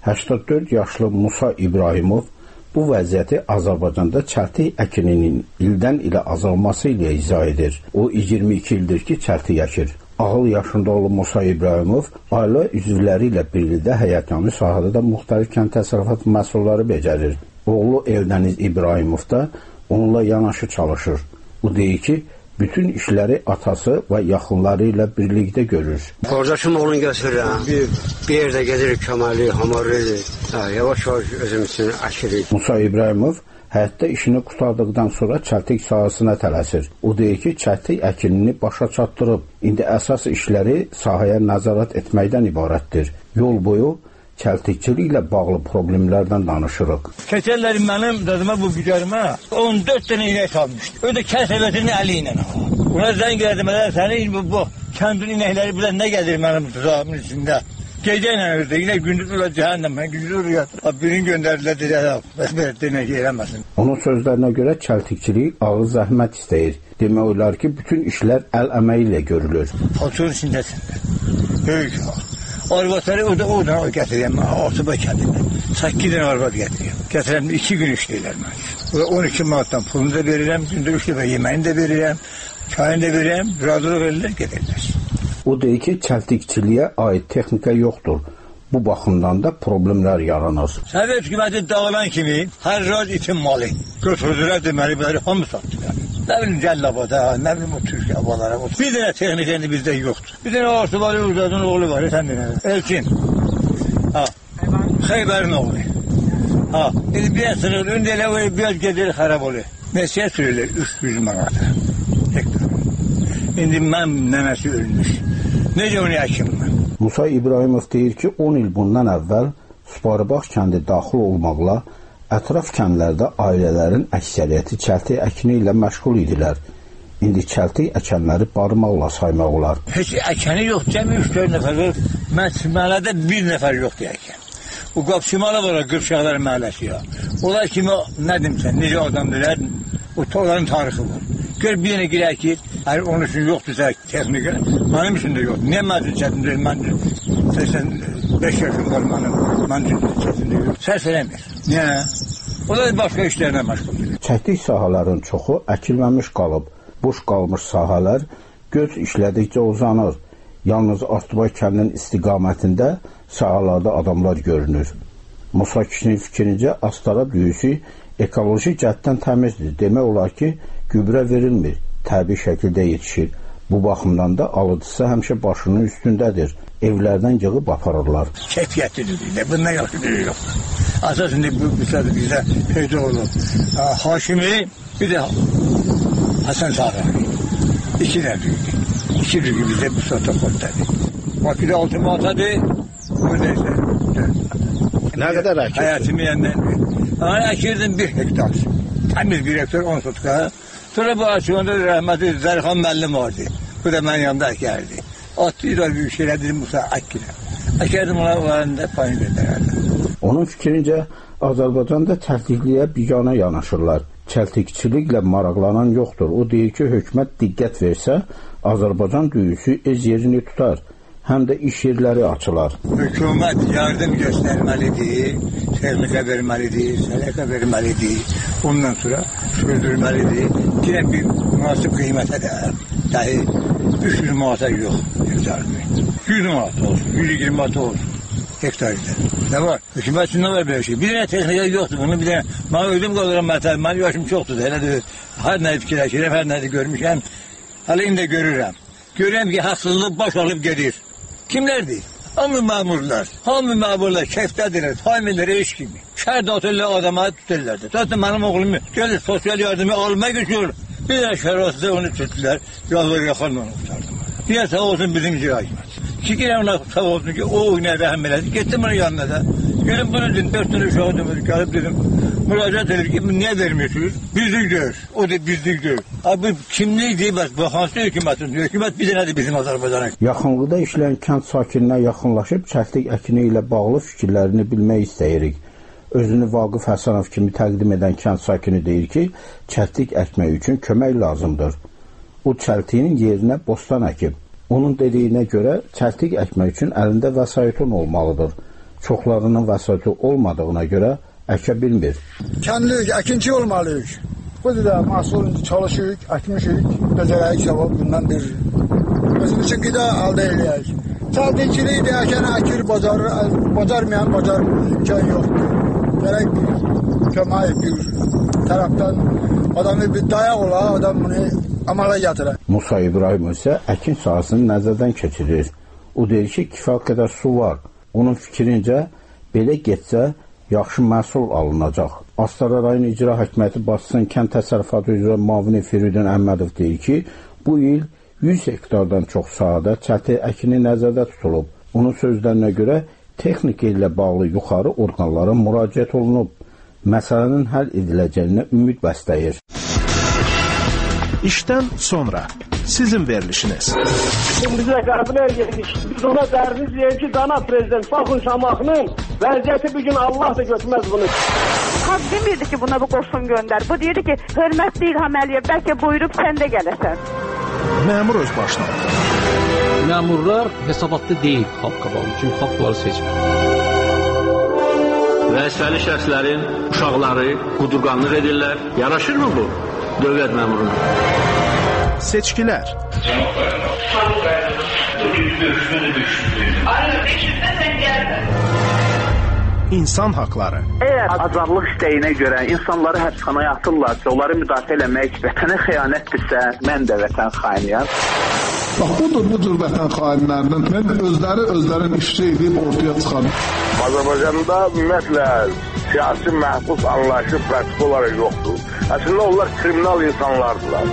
84 yaşlı Musa İbrahimov bu vəziyyəti Azərbaycanda çəltik əkininin ildən ilə azalması ilə izah edir. O 22 ildir ki, çəltik əkir. Ağıl yaşında olan Musa İbrahimov ailə üzvləri ilə birlikdə həyətyanı sahədə də müxtəlif kənd təsərrüfat məhsulları becərir. Oğlu Eldəniz İbrahimov da onunla yanaşı çalışır. O deyir ki, bütün işləri atası və yaxınları ilə birlikdə görür. Qardaşım oğlunu götürürəm. Bir yerdə gedirik, köməli, hamarlıdır. Yavaş-yavaş özüm üçün əkirik. Musa İbrahimov həyatda işini qurtardıqdan sonra çəltik sahəsinə tələsir. O deyir ki, çəltik əkinini başa çatdırıb. İndi əsas işləri sahəyə nəzarət etməkdən ibarətdir. Yol boyu çəltikçiliklə bağlı problemlərdən danışırıq. Keçərləri mənim dadıma bu gücərimə 14 dənə inək salmışdı. O da kənd səbəbinin əli ilə. Ona zəng eləmələr səni bu kəndin inəkləri bilən nə gəlir mənim tuzağımın içində. Gecə ilə öldü, yine gündüz ulan cəhənnəm, mən gündüz uruyat. Birini göndərdilər, deyək, bəs demək eləməsin. Onun sözlərinə görə çəltikçilik ağır zəhmət istəyir. Demək olar ki, bütün işlər əl əməyi ilə görülür. Oturun içindəsində. Böyük var. Arvatları oradan gətirəyəm, Asıba kəndində. 8 dənə arvat gətirəyəm. Gətirəm, 2 gün işləyirlər mən. 12 manatdan pulunu da verirəm, gündə 3 dəfə yeməyini də verirəm, çayını da verirəm, razılıq verirlər, gedirlər. O deyir ki, çəltikçiliyə aid texnika yoxdur. Bu baxımdan da problemlər yaranır. Sovet hökuməti dağılan kimi hər rad itin malı. Götürdülər deməli, bəri hamı satdılar. Nə bilim Cəllabada, nə bilim o Türkiyə havalara. Bir dənə texnika indi bizdə yoxdur. Bir dənə arsı var, Urzadın oğlu var, sən dənə. Elçin. Xeybərin oğlu. İndi bir sınır, indi elə biraz gedir, xərab olur. Məsiyə sürülür, 300 manata. İndi mən nənəsi ölmüş. Necə onu əkim mən? Musa İbrahimov deyir ki, 10 il bundan əvvəl Suparbax kəndi daxil olmaqla ətraf kəndlərdə ailələrin əksəriyyəti çəltik əkini ilə məşğul idilər. İndi çəltik əkənləri barmaqla saymaq olar. Heç əkəni yox, cəmi 3-4 nəfər var. Məhəllədə 1 nəfər yoxdur əkən. O Qapşimala var, Qırşaqlar məhəlləsi ya. Onlar kimi, nə demsən, necə adamdırlar, onların tarixi var. Gör bir yenə girək ki, onun üçün yoxdursa texnika, mənim üçün də yoxdur. Niyə mən üçün çətindir? Mən 85 yaşım var mən üçün çətindir yox. Səs eləmir. Niyə? O da başqa işlərlə məşğuldur. Çəltik sahələrin çoxu əkilməmiş qalıb. Boş qalmış sahələr göz işlədikcə uzanır. Yalnız Astubay kəndinin istiqamətində sahələrdə adamlar görünür. Musa kişinin fikrincə Astara düyüsü ekoloji cəhətdən təmizdir. Demək olar ki, gübrə verilmir, təbii şəkildə yetişir. Bu baxımdan da alıcısı həmişə başının üstündədir. Evlərdən yığıb aparırlar. Keyfiyyətlidir. Bundan yaxşıdır yox. Əsasında bu bizdə peyda olub. Haşimi, bir də Hasan Sağır. İki nədir. İki düzgü bizdə bu sotokoddadır. Bakıda 6 manatadır. Burada isə. Nə qədər əkir? Həyatımı yəndən. Əkirdim 1 hektar. Təmiz 1 hektar 10 sotka. Sonra bu açığında rəhməti Zərxan müəllim vardı. Bu da mənim yanımda əkərdi. Atıyla bir şeyler dedim bu sefer akkine. Əkerdim ona varında payını verərdi. Onun fikrincə Azərbaycanda çəltikliyə biganə yanaşırlar. Çəltikçiliklə maraqlanan yoxdur. O deyir ki, hökumət diqqət versə, Azərbaycan düyüsü öz yerini tutar. Həm də iş yerləri açılar. Hökumət yardım göstərməlidir, texnika verməlidir, sələkə verməlidir. Ondan sonra sürdürməlidir. Yine bir münasib qiymətə də dahi 300 manata yox. 100 manat olsun, 120 manat olsun. Hektarda. Ne var? Hükümet için ne var böyle şey? Bir tane texnika yoktu bunu, bir tane. Bana ödüm kalıram mesela, benim yaşım çoktu. Hele de her ne fikirleşirəm, her ne görmüşəm. Hele indi görürəm. Görürəm ki, haksızlık baş alıp gelir. Kimlerdir? Hamı memurlar. Hamı memurlar keftedirler. Hamilleri iş gibi. Şehirde oturlar adama tutarlardı. Zaten benim oğlumu gelir sosyal yardımı almak için bir de şerefsiz onu tuttular. Yalvar yakanla onu kurtardım. Niye sağ olsun bizim cirayımız. Şükür ona sağ olsun ki o oyuna rahmet edin. Gittim onun yanına da. Gelin bunu dedim, 4 tane uşağı demedik. Gelip dedim, müracaat edip ki niye vermiyorsunuz? Bizlikdir. O da bizlikdir. Abi kimlikdir? Bu hansı hükümetin? Hükümet bir nedir bizim Azərbaycana? Yaxınlıqda işləyən kənd sakininə yaxınlaşıb çəltik əkini ilə bağlı fikirlərini bilmək istəyirik. Özünü Vaqif Həsənov kimi təqdim edən kənd sakini deyir ki, çəltik əkmək üçün kömək lazımdır. O çəltiyinin yerinə bostan əkib. Onun dediyinə görə çəltik əkmək üçün əlində vəsaitin olmalıdır. Çoxlarının vəsaiti olmadığına görə əkə bilmir. Kəndlik, əkinçi olmalıyıq. Bu da mahsulunu çalışırıq, əkmişik, becərəyik savab bundan bir. Özüm üçün qida əldə eləyək. Çəltikçilik də əkən əkir, bacarmayan imkan yoxdur. Gərək bir kömək bir tərəfdən adamı bir dayaq ola, adam bunu amala gətirər. Musa İbrahim isə əkin sahəsini nəzərdən keçirir. O deyir ki, kifayət qədər su var. Onun fikrincə, belə getsə, yaxşı məhsul alınacaq. Astara rayon İcra Hakimiyyəti başçısının kənd təsərrüfatı üzrə müavini Firidun Əhmədov deyir ki, bu il 100 hektardan çox sahədə çəltik əkini nəzərdə tutulub. Onun sözlərinə görə texnika ilə bağlı yuxarı orqanlara müraciət olunub. Məsələnin həll ediləcəyinə ümid bəsləyir. İşdən sonra sizin verilişiniz. Bizə qəbul edilmiş. Biz ona dərdiz deyək ki, dana prezident Baxın Şamaxının vəziyyəti bir gün Allah da götürməz bunu. Xalq demirdi ki, buna bu qoşun göndər. Bu deyirdi ki, hörmətli İlham Əliyev, bəlkə buyurub sən də gələsən. Məmur öz başına. Məmurlar hesabatlı deyil xalq qabağında, çünki xalq bunları seçmir. Vəzifəli şəxslərin uşaqları qudurqanlıq edirlər. Yaraşırmı bu dövlət məmuruna? Seçkilər. İnsan haqları. Eğer azadlıq istəyinə görə insanları həbsxanaya atırlarsa, onları müdafiə eləmək vətənə xəyanətdirsə, mən də vətən xainiyəm. Bax, bu cür vətən xainlərinin özlərin işçi edib ortaya çıxan. Azərbaycanda ümumiyyətlə siyasi məhbus anlayışı pratik olaraq yoxdur. Əslində onlar kriminal insanlardılar.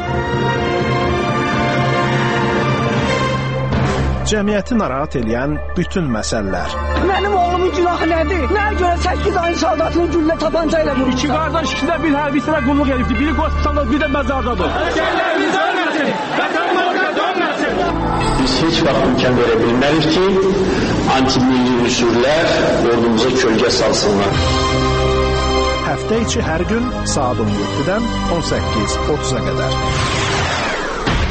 Cəmiyyəti narahat edən bütün məsələlər. Mənim oğlumun günahı nədir? Nəyə görə 8 ayın saldatını güllə tapanca ilə vurur? İki qardaş ikisində bir hərbisinə qulluq edibdir. Biri hospitalda, bir də məzardadır. Əsgərlərimiz ölməsin, vətənimizə dönməsin. Biz heç vaxt imkan verə bilmərik ki, antimilli unsurlar ordumuza kölgə salsınlar. Həftə içi hər gün saat 17-dən 18:30-a qədər.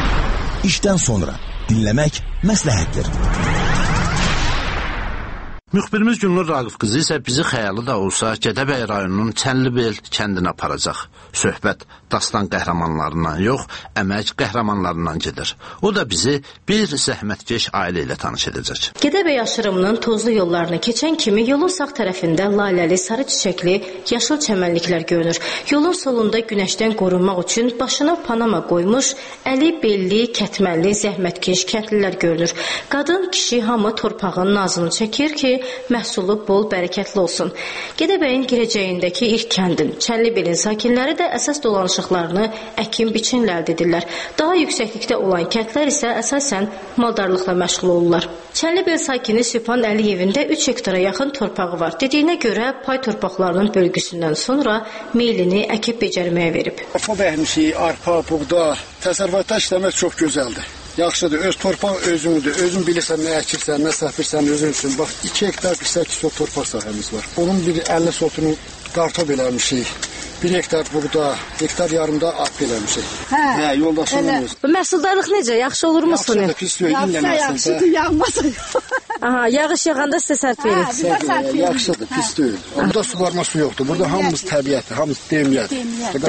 İşdən sonra dinləmək məsləhətdir. Müxbirimiz Gülnur Raqif qızı isə bizi xəyalı da olsa Gədəbəy rayonunun Çənlibel kəndinə aparacaq. Söhbət dastan qəhrəmanlarından yox, əmək qəhrəmanlarından gedir. O da bizi bir zəhmətkeş ailə ilə tanış edəcək. Gədəbəy aşırımının tozlu yollarını keçən kimi yolun sağ tərəfində laləli, sarı çiçəkli, yaşıl çəmənliklər görünür. Yolun solunda günəşdən qorunmaq üçün başına panama qoymuş, əli, belli, kətmənli, zəhmətkeş kəndlilər görünür. Qadın, kişi hamı torpağın nazını çəkir ki, məhsulu bol, bərəkətli olsun. Gədəbəyin girəcəyindəki ilk kəndin, Çənlibelin sakinləri də əsas dolanışıqlarını əkin biçinlə əldə edirlər. Daha yüksəklikdə olan kəndlər isə əsasən maldarlıqla məşğul olurlar. Çənlibel sakini Sübhan Əliyevin də 3 hektara yaxın torpağı var. Dediyinə görə pay torpaqlarının bölgüsündən sonra meylini əkib becərməyə verib. Arpa bəhmişik, arpa, buğda, təsərrüfatda işləmək çox gözəldir. Yaxşıdır, öz torpaq özündür. Özün bilirsən, nə əkirsən, nə səpirsən özün üçün. Bax, 2 hektar 8 sot torpaq sahəmiz var. Onun bir 50 sotunu kartof eləmişik. 1 hektar buğda, hektar yarımda arpa eləmişik. Hə, yoldaşımız. Bu məhsuldarlıq necə? Yaxşı olurmu sonu? Yaxşıdır, pis deyil. Yaxşıdır, yağmasın. Aha, yağış yağanda sizə sərt verir. Yaxşıdır, pis deyil. Burada suvarma su yoxdur. Burada hamımız təbiətdir, hamımız demiyədir.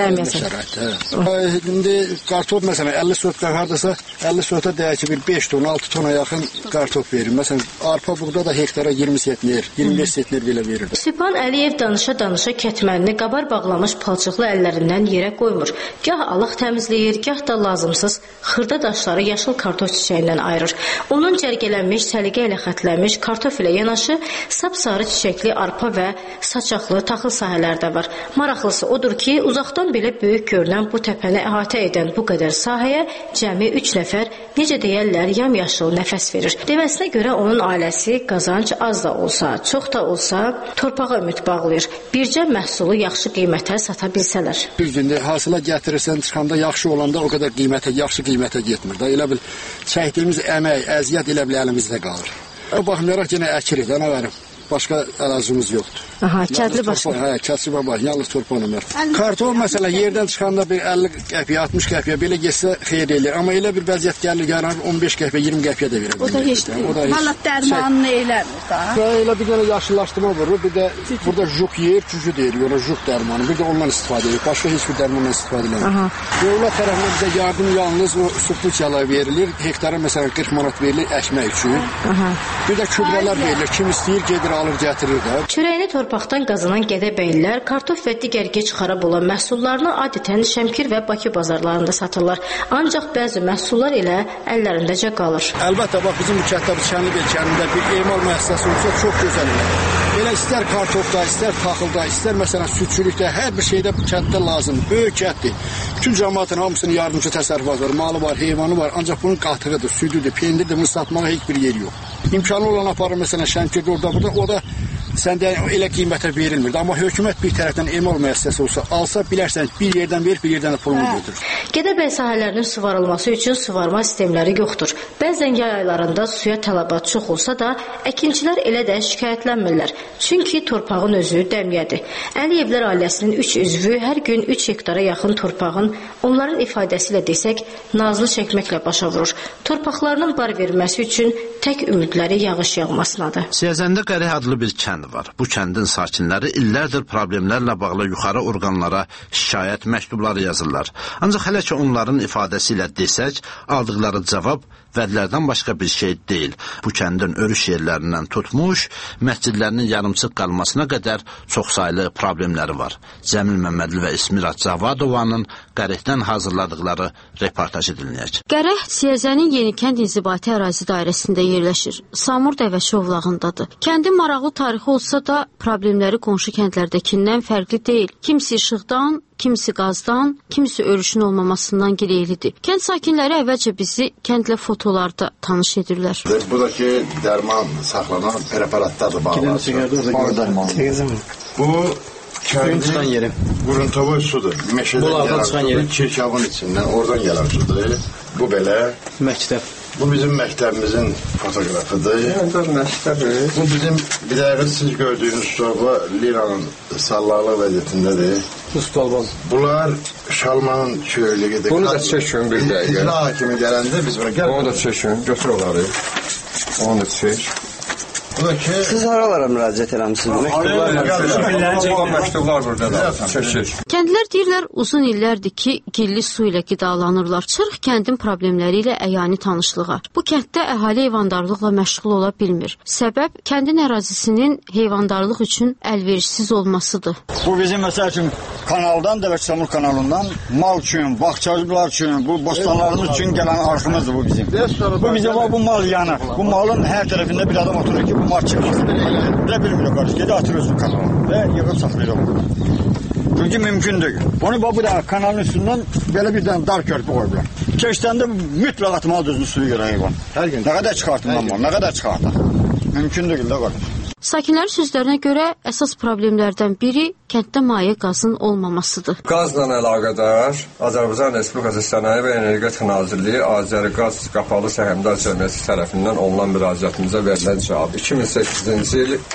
İndi kartof məsələn 50 sot hardasa 50 sota deyək ki, bir 5 ton, 6 tona yaxın kartof verir. Məsələn, arpa buğda da hektara 20 setner, 25 setner belə verir. Sübhan Əliyev danışa-danışa kətmənini qabar bağlamış palçıqlı əllərindən yerə qoymur. Gah alaq təmizləyir, gah da lazımsız xırda daşları yaşıl kartof çiçəyindən ayırır. Onun cərgələnmiş, səliqə ilə xətlənmiş kartof ilə yanaşı sapsarı çiçəkli arpa və saçaqlı taxıl sahələri də var. Maraqlısı odur ki, uzaqdan belə böyük görünən bu təpəni əhatə edən bu qədər sahəyə cəmi 3 nəfər, necə deyərlər, yamyaşıl nəfəs verir. Deməsinə görə onun ailəsi qazanc az da olsa, çox da olsa torpağa ümid bağlayır. Bircə məhsulu yaxşı qiymətə sata bilsələr. Bir gündə hasıla gətirirsən, çıxanda yaxşı olanda o qədər qiymətə, yaxşı qiymətə getmir. Da elə bil çəkdiyimiz əmək, əziyyət elə bil əlimizdə qalır. O baxmayaraq yenə əkirik, nə verim. Başqa ərazimiz yoxdur. Aha, kətli başqa. Hə, kətli baba, yalnız torpaqla var. Kartof məsələ yerdən çıxanda bir 50 qəpiyə, 60 qəpiyə belə getsə xeyir eləyir. Amma elə bir vəziyyət gəlir, 15 qəpiyə, 20 qəpiyə də verə bilər. O da heç deyil. Valla dərmanını eləmir da. Elə bir dənə yaşıllaşdırma vurur, bir də burada juk yer, cücü deyir, ona juk dərmanı. Bir də ondan istifadə edir. Başqa heç bir dərmandan istifadə edilmir. Dövlət tərəfindən bizə yardım yalnız o subsidiyalar verilir. Hektara məsələn 40 manat verilir əkmək üçün. Bir də kübrələr verilir. Kim istəyir gedir alır gətirir də. Çörəyini torpaqdan qazanan Gədəbəylilər kartof və digər gec xarab olan məhsullarını adətən Şəmkir və Bakı bazarlarında satırlar. Ancaq bəzi məhsullar elə əllərindəcə qalır. Əlbəttə bax bizim bu kənddə Çənlibel kəndində bir emal müəssisəsi olsa çox gözəl olar. Elə istər kartofda, istər taxılda, istər məsələn südçülükdə, hər bir şeydə bu kənddə lazımdır. Böyük kənddir. Bütün cəmaatın hamısının yardımcı təsərrüfatı var, malı var, heyvanı var. Ancaq bunun qatığıdır, südüdür, pendirdir, bunu satmağa heç bir yer yox. İmkanı olan aparır məsələn Şəmkirdə orada burada, o da səndə elə qiymətə verilmir. Amma hökumət bir tərəfdən emal müəssisəsi olsa, alsa bilərsən bir yerdən verir, bir yerdən də pulunu götürür. Gədəbəy sahələrinin suvarılması üçün suvarma sistemləri yoxdur. Bəzən yay aylarında suya tələbat çox olsa da, əkinçilər elə də şikayətlənmirlər. Çünki torpağın özü dəmiyədir. Əliyevlər ailəsinin 3 üzvü hər gün 3 hektara yaxın torpağın, onların ifadəsi ilə desək, nazlı çəkməklə başa vurur. Torpaqlarının bar verilməsi üçün tək ümidləri yağış yağmasınadır. Siyəzəndə Qərih adlı bir kənd var. Bu kəndin sakinləri illərdir problemlərlə bağlı yuxarı orqanlara şikayət məktubları yazırlar. Ancaq hələ ki onların ifadəsi ilə desək, aldıqları cavab vədlərdən başqa bir şey deyil. Bu kəndin örüş yerlərindən tutmuş, məscidlərinin yarımçıq qalmasına qədər çoxsaylı problemləri var. Cəmil Məmmədli və İsmira Cavadovanın Qərihdən hazırladıqları reportajı dinləyək. Qərih Siyəzənin Yenikənd İnzibati ərazi dairəsində yerləşir. Samur Dəvəçi ovlağındadır. Kəndin maraqlı tarixi olsa da problemləri qonşu kəndlərdəkindən fərqli deyil. Kimisi işıqdan, kimisi qazdan, kimisi örüşün olmamasından gileylidir. Kənd sakinləri əvvəlcə bizi kəndlə fotolarda tanış edirlər. Buradakı dərman saxlanan preparatlardır bağlı. Bu kəndin quruntovoy sudur. Meşədən gələn Kirkavın içindən, oradan gələn sudur. Bu belə. Məktəb. Bu bizim məktəbimizin fotoqrafıdır. Bu bizim bir dəqiqə siz gördüyünüz torba Liranın sallarlı vəziyyətindədir. Bunlar Şalmanın köylüyüdür. Bunu da çəkin bir dəqiqə. İcra hakimi gələndə biz buna gəl. Onu da çəkin, götür onları. Onu da çək. Siz haralara müraciət eləmisiniz? Məktublar buradadır. Kəndlilər deyirlər uzun illərdir ki, gilli su ilə qidalanırlar. Çırx kəndin problemləri ilə əyani tanışlığa. Bu kənddə əhali heyvandarlıqla məşğul ola bilmir. Səbəb kəndin ərazisinin heyvandarlıq üçün əlverişsiz olmasıdır. Bu bizim məsəl üçün kanaldan, Dəvəçamur kanalından mal üçün, bağçacılar üçün, bu bostanlarımız üçün gələn arxımızdır bu bizim. Bu bizim bu mal yanır. Bu malın hər tərəfində bir adam oturur ki, bu mal çıxır. Belə bilmir qarşı. Gedi atırıyorsun kanala və yığıb saxlayır onu. Çünki mümkün deyil. Onu bu da kanalın üstündən belə bir dənə dar körpü qoyublar. Keçəndə mütləq atmalı düzünü suyu görə heyvan. Hər gün. Nə qədər çıxartın mal, nə qədər çıxartın. Mümkün deyil də qarşı. Sakinlərin sözlərinə görə əsas problemlərdən biri kənddə maye qazın olmamasıdır. Qazla əlaqədar Azərbaycan Respublikası Sənaye və Energetika Nazirliyi Azəriqaz Qapalı Səhmdar Cəmiyyəti tərəfindən olunan müraciətimizə verilən cavab 2008-ci il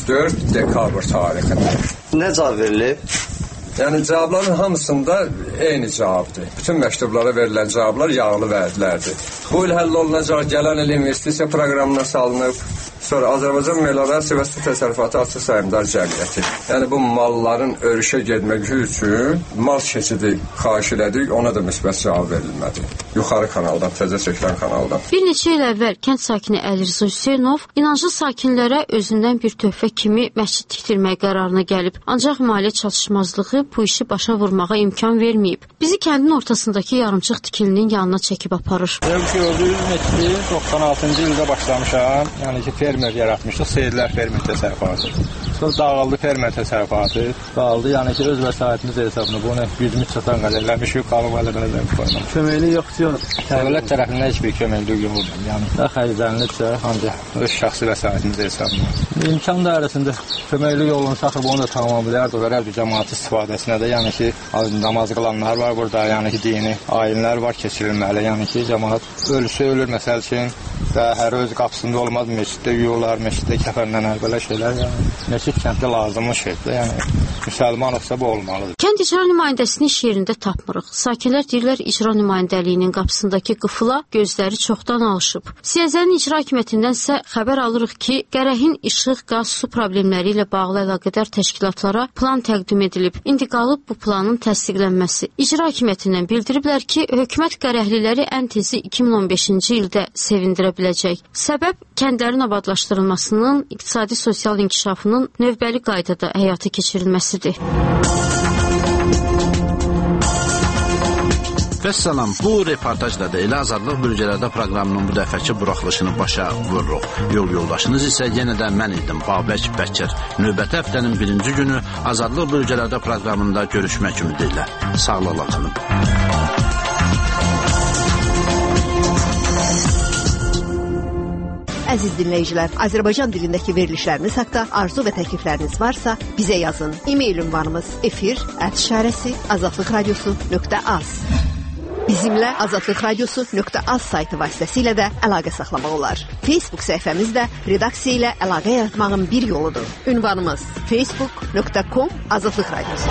4 dekabr tarixində. Nə cavab verilib? Yəni cavabların hamısında eyni cavabdır. Bütün məktublara verilən cavablar yağlı vədlərdir. Bu il həll olunacaq gələn il investisiya proqramına salınıb. Sonra Azərbaycan Meliorasiya və Su Təsərrüfatı Açıq Səhmdar Cəmiyyəti. Yəni bu malların örüşə getməsi üçün mal keçidi xahiş elədik, ona da müsbət cavab verilmədi. Yuxarı kanaldan, təzə çəkilən kanaldan. Bir neçə il əvvəl kənd sakini Əlirza Hüseynov inanclı sakinlərə özündən bir töhfə kimi məscid tikdirmək qərarına gəlib. Ancaq maliyyə çatışmazlığı bu işi başa vurmağa imkan verməyib. Bizi kəndin ortasındakı yarımçıq tikilinin yanına çəkib aparır. Gördüyünüz məscidi 96-cı ildə başlamışam. Yəni ki, fermer yaratmışdıq, Seyidlər fermer təsərrüfatı. Sonra dağıldı fermer təsərrüfatı. Dağıldı, yəni ki, öz vəsaitimiz hesabına bunu gücümüz çatan qədər eləmişik, qalıb əllədən qoymaq. Köməkli yoxdur. Dövlət tərəfindən heç bir köməkli yoxdur. Yəni da xərclənirsə, ancaq öz şəxsi vəsaitimiz hesabına. İmkan dairəsində köməkli yolunu saxıb onu da tamam bilərdi, verərdi cəmaət istifadəsinə də. Yəni ki, namaz qılanlar var burada, yəni ki, dini ayinlər var keçirilməli. Yəni ki, cəmaət ölüsü ölür məsəl üçün və hər öz qapısında olmaz, məsciddə yuyurlar, məsciddə kəfənlənər, belə şeylər. Yəni məscid kənddə lazımlı şeydir. Yəni müsəlman olsa bu olmalıdır. Kənd icra nümayəndəsini iş yerində tapmırıq. Sakinlər deyirlər icra nümayəndəliyinin qapısındakı qıfıla gözləri çoxdan alışıb. Siyəzənin icra hakimiyyətindən isə xəbər alırıq ki, Qərəhin işıq, qaz, su problemləri ilə bağlı əlaqədar təşkilatlara plan təqdim edilib. İndi qalıb bu planın təsdiqlənməsi. İcra hakimiyyətindən bildiriblər ki, hökumət Qərəhliləri ən tezi 2015-ci ildə sevindirə biləcək. Səbəb kəndlərin abadlaşdırılmasının, iqtisadi-sosial inkişafının növbəli qaydada həyata keçirilməsidir. Vəssalam, bu reportajda da elə Azadlıq Bölgələrdə proqramının bu dəfəki buraxılışını başa vururuq. Yol yoldaşınız isə yenə də mən idim, Babək Bəkir. Növbəti həftənin 1-ci günü Azadlıq Bölgələrdə proqramında görüşmək ümidi ilə. Sağlıqla qalın. Əziz dinləyicilər, Azərbaycan dilindəki verilişlərimiz haqqında arzu və təklifləriniz varsa, bizə yazın. E-mail ünvanımız efir@azadlıqradiosu.az. Bizimlə Azadlıq Radiosu.az saytı vasitəsilə də əlaqə saxlamaq olar. Facebook səhifəmiz də redaksiya ilə əlaqə yaratmağın bir yoludur. Ünvanımız facebook.com Azadlıq Radiosu.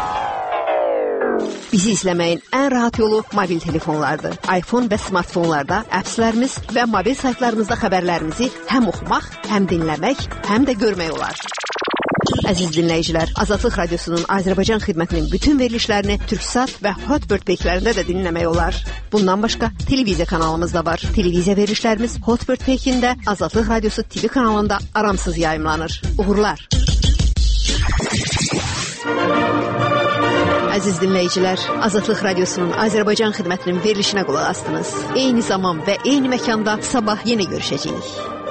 Bizi izləməyin ən rahat yolu mobil telefonlardır. iPhone və smartfonlarda appslərimiz və mobil saytlarımızda xəbərlərimizi həm oxumaq, həm dinləmək, həm də görmək olar. Əziz dinləyicilər, Azadlıq Radiosunun Azərbaycan xidmətinin bütün verilişlərini Türksat və Hotbird peyklərində də dinləmək olar. Bundan başqa televiziya kanalımız da var. Televiziya verilişlərimiz Hotbird peykində Azadlıq Radiosu TV kanalında aramsız yayımlanır. Uğurlar! Əziz dinləyicilər, Azadlıq Radiosunun Azərbaycan xidmətinin verilişinə qulaq asdınız. Eyni zaman və eyni məkanda sabah yenə görüşəcəyik.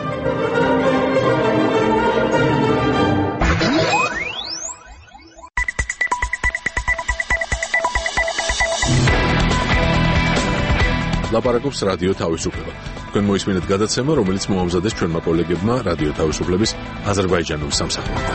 ლაპარაკობს რადიო თავისუფლება. თქვენ მოისმინეთ გადაცემა, რომელიც მოამზადეს ჩვენმა კოლეგებმა რადიო თავისუფლების აზერბაიჯანული სამსახურიდან.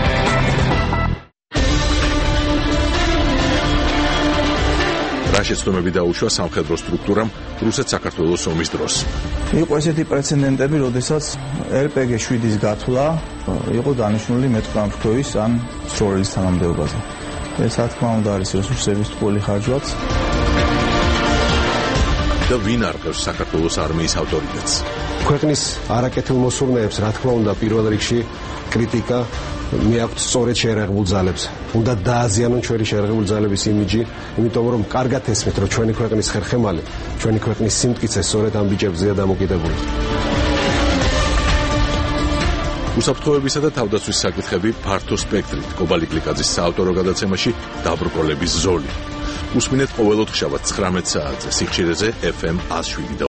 რა შეცდომები დაუშვა სამხედრო სტრუქტურამ რუსეთ-საქართველოს ომის დროს. იყო ესეთი პრეცედენტები, როდესაც RPG-7-ის გათვლა იყო დანიშნული მეტყამფრთოის ან სროლის თანამდებობაზე. ეს რა თქმა უნდა არის რესურსების ტყუილი ხარჯვაც. და ვინ არყევს საქართველოს არმიის ავტორიტეტს. ქვეყნის არაკეთილ მოსურნეებს, რა თქმა უნდა, პირველ რიგში კრიტიკა მიაქვთ სწორედ შეერაღებულ ძალებს. უნდა დააზიანონ ჩვენი შეერაღებული ძალების იმიჯი, იმიტომ რომ კარგად ესმით, რომ ჩვენი ქვეყნის ხერხემალი, ჩვენი ქვეყნის სიმტკიცე სწორედ ამ ბიჭებზეა დამოკიდებული. უსაფრთხოებისა და თავდაცვის საკითხები ფართო სპექტრით კობალი კლიკაძის საავტორო გადაცემაში დაბრკოლების ზოლი. უსმინეთ ყოველ ოთხშაბათს 19 საათზე სიხშირეზე FM 107.